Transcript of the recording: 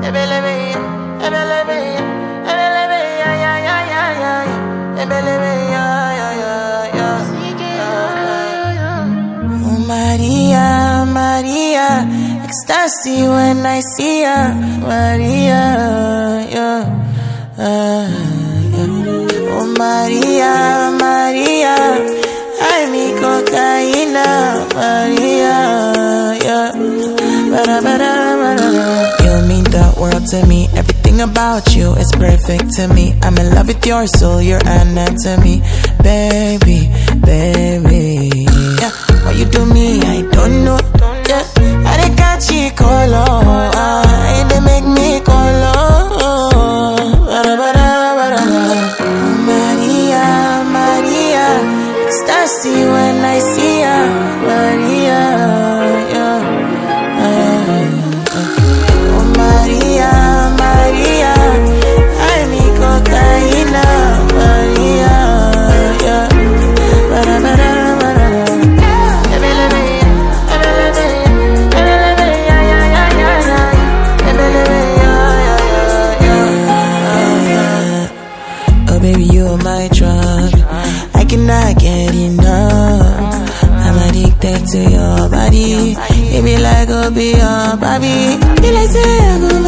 Oh Maria, Maria, ecstasy when I see ya, Maria, yeah. Oh Maria, Maria, I me cocaína, Maria, yeah. You mean the world to me. Everything about you is perfect to me. I'm in love with your soul, your anatomy, baby, baby. Yeah, what you do me, I don't know. Yeah, I dey catch you color, they make me color. Maria, Maria, ecstasy when I see ya, Maria, yeah. Oh Maria, Maria, I me cocaína, Maria, yeah. Oh baby, you are my drug, I cannot get enough. I'm addicted to your body. It be like go be your baby. Feel like say I go